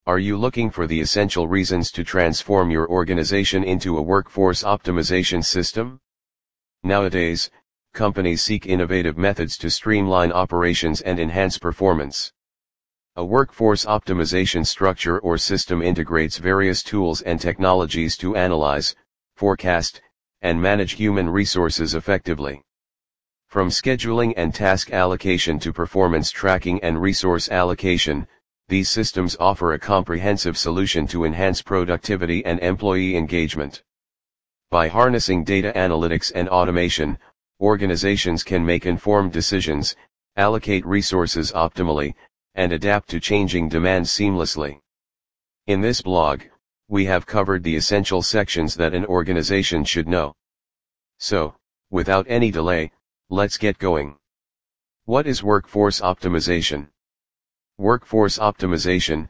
Are you looking for the essential reasons to transform your organization into a workforce optimization system? Nowadays, companies seek innovative methods to streamline operations and enhance performance. A workforce optimization structure or system integrates various tools and technologies to analyze, forecast, and manage human resources effectively. From scheduling and task allocation to performance tracking and resource allocation, these systems offer a comprehensive solution to enhance productivity and employee engagement. By harnessing data analytics and automation, organizations can make informed decisions, allocate resources optimally, and adapt to changing demands seamlessly. In this blog, we have covered the essential sections that an organization should know. So, without any delay, let's get going. What is workforce optimization? Workforce optimization,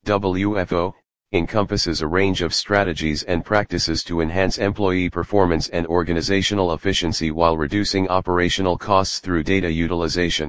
WFO, encompasses a range of strategies and practices to enhance employee performance and organizational efficiency while reducing operational costs through data utilization.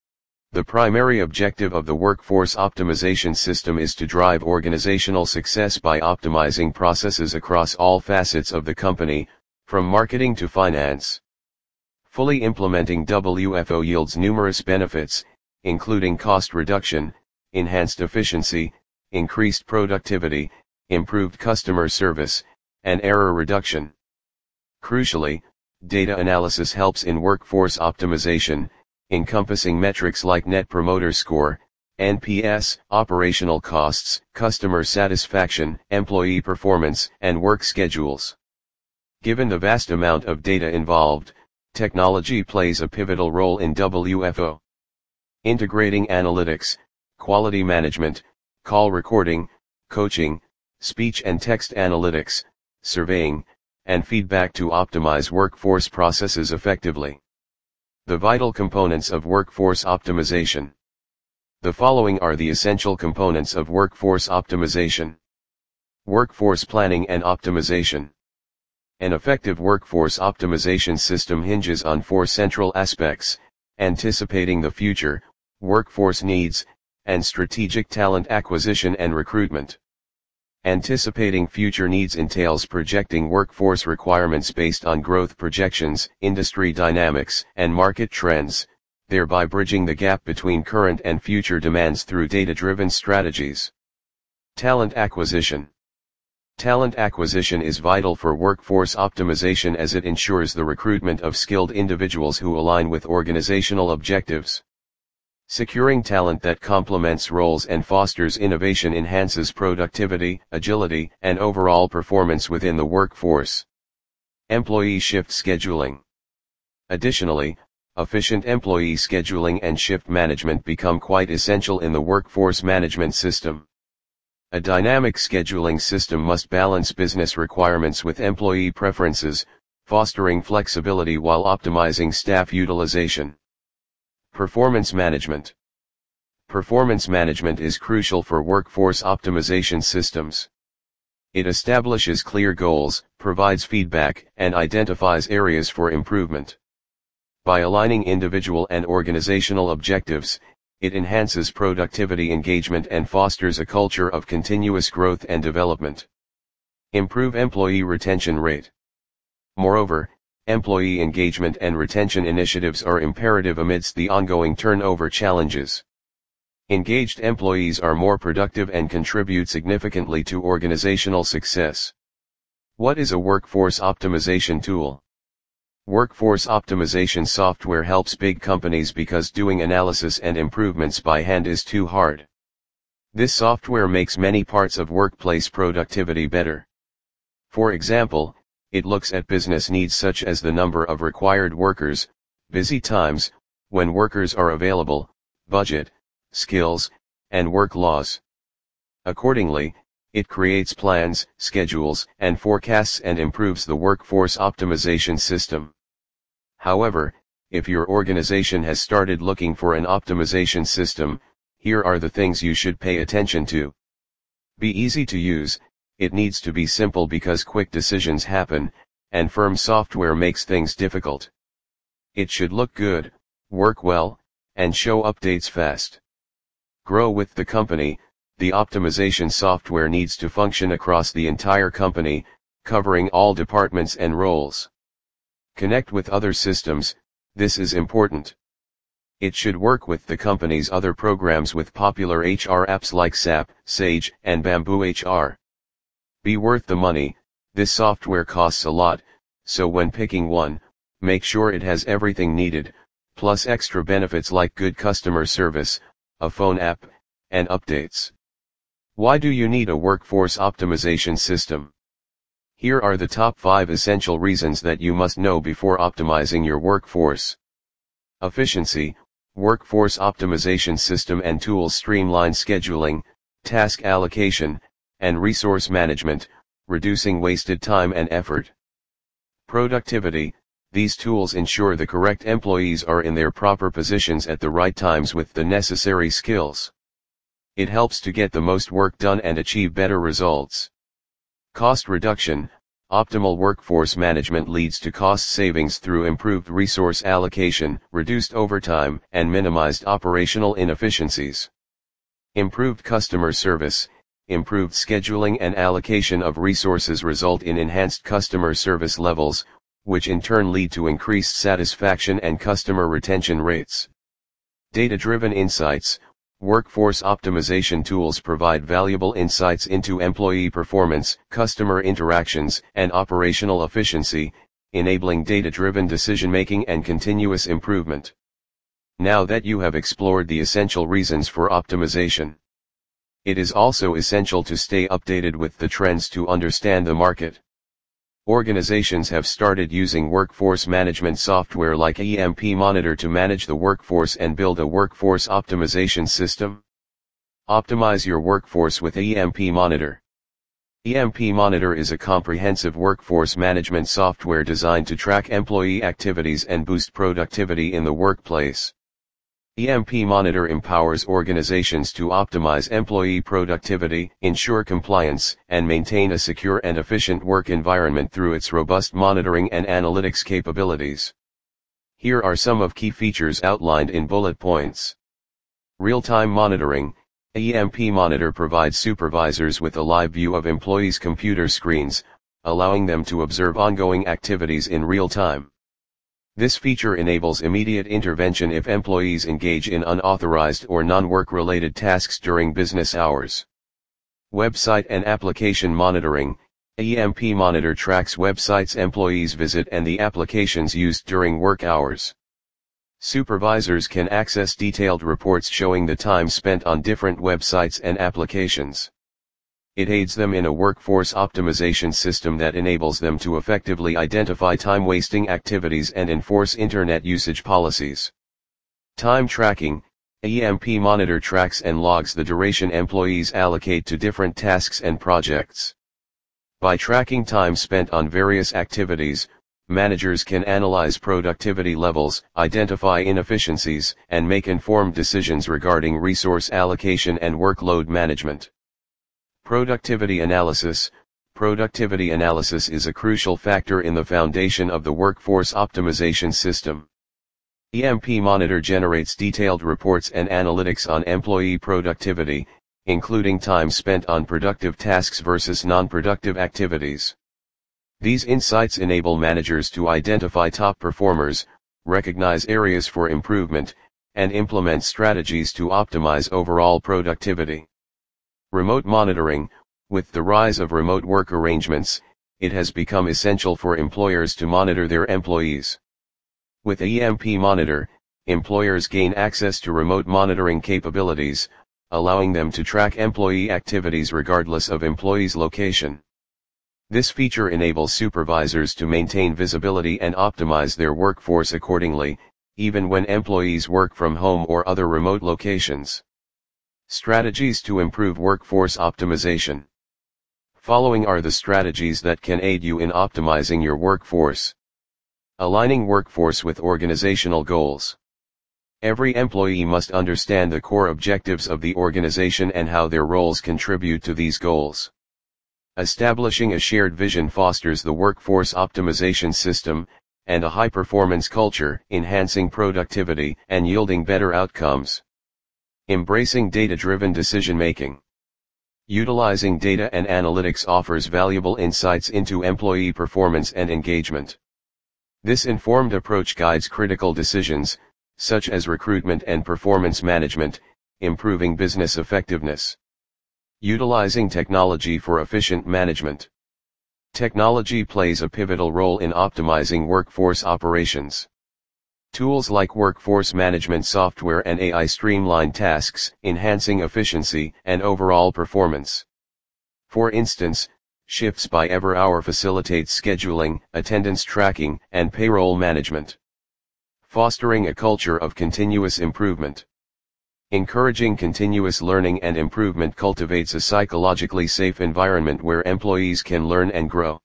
The primary objective of the workforce optimization system is to drive organizational success by optimizing processes across all facets of the company, from marketing to finance. Fully implementing WFO yields numerous benefits, including cost reduction, enhanced efficiency, increased productivity, improved customer service, and error reduction. Crucially, data analysis helps in workforce optimization, encompassing metrics like Net Promoter Score, NPS, operational costs, customer satisfaction, employee performance, and work schedules. Given the vast amount of data involved, technology plays a pivotal role in WFO. Integrating analytics, quality management, call recording, coaching, speech and text analytics, surveying, and feedback to optimize workforce processes effectively. The vital components of workforce optimization. The following are the essential components of workforce optimization. Workforce planning and optimization. An effective workforce optimization system hinges on four central aspects: anticipating the future, workforce needs, and strategic talent acquisition and recruitment. Anticipating future needs entails projecting workforce requirements based on growth projections, industry dynamics, and market trends, thereby bridging the gap between current and future demands through data-driven strategies. Talent acquisition. Talent acquisition is vital for workforce optimization as it ensures the recruitment of skilled individuals who align with organizational objectives. Securing talent that complements roles and fosters innovation enhances productivity, agility, and overall performance within the workforce. Employee shift scheduling. Additionally, efficient employee scheduling and shift management become quite essential in the workforce management system. A dynamic scheduling system must balance business requirements with employee preferences, fostering flexibility while optimizing staff utilization. Performance management. Performance management is crucial for workforce optimization systems. It establishes clear goals, provides feedback, and identifies areas for improvement. By aligning individual and organizational objectives, it enhances productivity, engagement, and fosters a culture of continuous growth and development. Improve employee retention rate. Moreover, employee engagement and retention initiatives are imperative amidst the ongoing turnover challenges. Engaged employees are more productive and contribute significantly to organizational success. What is a workforce optimization tool? Workforce optimization software helps big companies because doing analysis and improvements by hand is too hard. This software makes many parts of workplace productivity better. For example, it looks at business needs such as the number of required workers, busy times, when workers are available, budget, skills, and work laws. Accordingly, it creates plans, schedules, and forecasts and improves the workforce optimization system. However, if your organization has started looking for an optimization system, here are the things you should pay attention to. Be easy to use. It needs to be simple because quick decisions happen, and firm software makes things difficult. It should look good, work well, and show updates fast. Grow with the company. the optimization software needs to function across the entire company, covering all departments and roles. Connect with other systems, this is important. It should work with the company's other programs with popular HR apps like SAP, Sage, and Bamboo HR. Be worth the money. This software costs a lot, so when picking one, make sure it has everything needed, plus extra benefits like good customer service, a phone app, and updates. Why do you need a workforce optimization system? Here are the top 5 essential reasons that you must know before optimizing your workforce. Efficiency. Workforce optimization system and tools streamline scheduling, task allocation, and resource management, reducing wasted time and effort. Productivity. These tools ensure the correct employees are in their proper positions at the right times with the necessary skills. It helps to get the most work done and achieve better results. Cost reduction. Optimal workforce management leads to cost savings through improved resource allocation, reduced overtime, and minimized operational inefficiencies. Improved customer service. Improved scheduling and allocation of resources result in enhanced customer service levels, which in turn lead to increased satisfaction and customer retention rates. Data-driven insights. Workforce optimization tools provide valuable insights into employee performance, customer interactions, and operational efficiency, enabling data-driven decision-making and continuous improvement. Now that you have explored the essential reasons for optimization, it is also essential to stay updated with the trends to understand the market. Organizations have started using workforce management software like EMP Monitor to manage the workforce and build a workforce optimization system. Optimize your workforce with EMP Monitor. EMP Monitor is a comprehensive workforce management software designed to track employee activities and boost productivity in the workplace. EMP Monitor empowers organizations to optimize employee productivity, ensure compliance, and maintain a secure and efficient work environment through its robust monitoring and analytics capabilities. Here are some of key features outlined in bullet points. Real-time monitoring. EMP Monitor provides supervisors with a live view of employees' computer screens, allowing them to observe ongoing activities in real time. This feature enables immediate intervention if employees engage in unauthorized or non-work-related tasks during business hours. Website and application monitoring. EMP Monitor tracks websites employees visit and the applications used during work hours. Supervisors can access detailed reports showing the time spent on different websites and applications. It aids them in a workforce optimization system that enables them to effectively identify time-wasting activities and enforce internet usage policies. Time tracking. EMP Monitor tracks and logs the duration employees allocate to different tasks and projects. By tracking time spent on various activities, managers can analyze productivity levels, identify inefficiencies, and make informed decisions regarding resource allocation and workload management. Productivity analysis. Productivity analysis is a crucial factor in the foundation of the workforce optimization system. EMP Monitor generates detailed reports and analytics on employee productivity, including time spent on productive tasks versus non-productive activities. These insights enable managers to identify top performers, recognize areas for improvement, and implement strategies to optimize overall productivity. Remote monitoring. With the rise of remote work arrangements, it has become essential for employers to monitor their employees. With EMP Monitor, employers gain access to remote monitoring capabilities, allowing them to track employee activities regardless of employees' location. This feature enables supervisors to maintain visibility and optimize their workforce accordingly, even when employees work from home or other remote locations. Strategies to improve workforce optimization. Following are the strategies that can aid you in optimizing your workforce. Aligning workforce with organizational goals. Every employee must understand the core objectives of the organization and how their roles contribute to these goals. Establishing a shared vision fosters the workforce optimization system, and a high-performance culture, enhancing productivity and yielding better outcomes. Embracing data-driven decision-making. Utilizing data and analytics offers valuable insights into employee performance and engagement. This informed approach guides critical decisions, such as recruitment and performance management, improving business effectiveness. Utilizing technology for efficient management. Technology plays a pivotal role in optimizing workforce operations. Tools like workforce management software and AI streamline tasks, enhancing efficiency and overall performance. For instance, Shifts by EverHour facilitates scheduling, attendance tracking, and payroll management. Fostering a culture of continuous improvement. Encouraging continuous learning and improvement cultivates a psychologically safe environment where employees can learn and grow.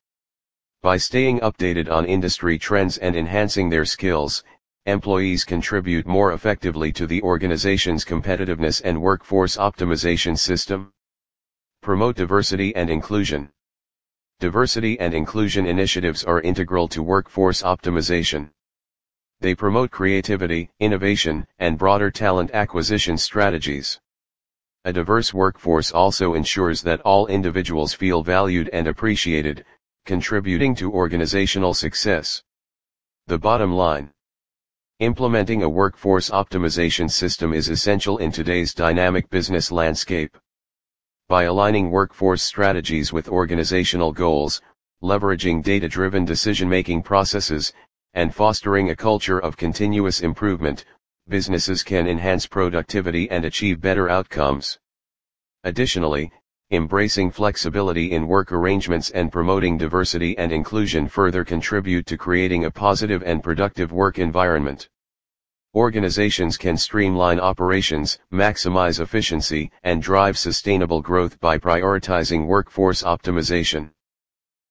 By staying updated on industry trends and enhancing their skills, employees contribute more effectively to the organization's competitiveness and workforce optimization system. Promote diversity and inclusion. Diversity and inclusion initiatives are integral to workforce optimization. They promote creativity, innovation, and broader talent acquisition strategies. A diverse workforce also ensures that all individuals feel valued and appreciated, contributing to organizational success. The bottom line. Implementing a workforce optimization system is essential in today's dynamic business landscape. By aligning workforce strategies with organizational goals, leveraging data-driven decision-making processes, and fostering a culture of continuous improvement, businesses can enhance productivity and achieve better outcomes. Additionally, embracing flexibility in work arrangements and promoting diversity and inclusion further contribute to creating a positive and productive work environment. Organizations can streamline operations, maximize efficiency, and drive sustainable growth by prioritizing workforce optimization.